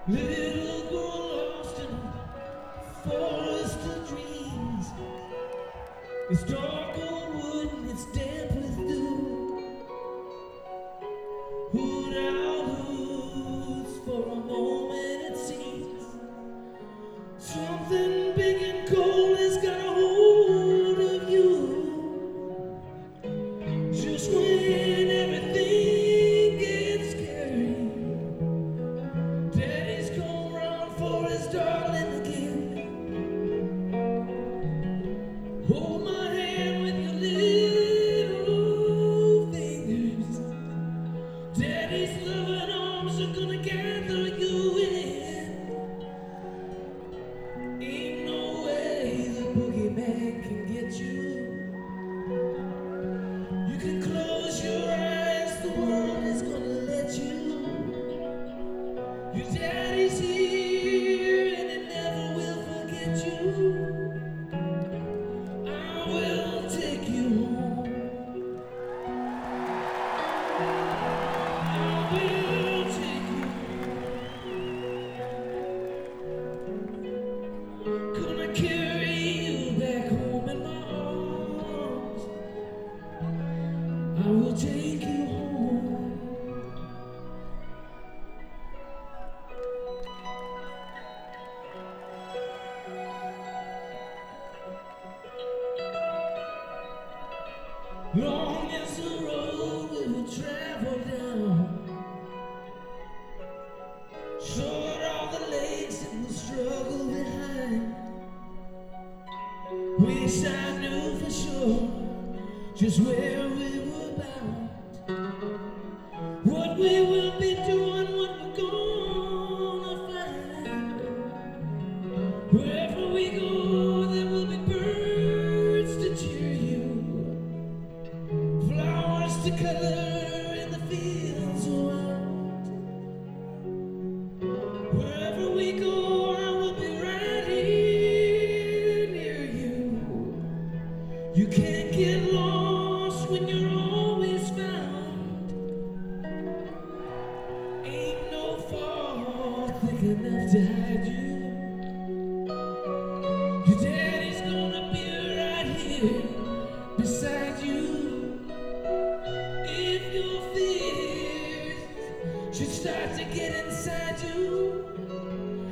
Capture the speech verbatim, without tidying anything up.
Little girl lost in a forest of dreams. It's dark old wood and it's damp with dew. Hood out hoods for a moment it seems. Something big and cold has got a hold of you. Just when everything gets scary, Daddy's come round for his darling again. Hold my hand with your little fingers. Daddy's loving arms are gonna gather you in. Ain't no way the boogeyman can get you. You can close your eyes, the world is gonna let you. Your daddy's here and he never will forget you. I will take you home. I will take you home. Gonna carry you back home in my arms. I will take you home. Long as the road we will travel down, short all the lakes and the struggle behind. Wish I knew for sure just where we were bound, what we will be doing, what we're gonna find. Wherever we go, there will be birds to cheer you, flowers to color in the fields around. Wherever we go, I will be right here near you. You can't get lost when you're always found. Ain't no fall thick enough to hide you. Your daddy's gonna be right here beside you. If your fears should start to get inside you,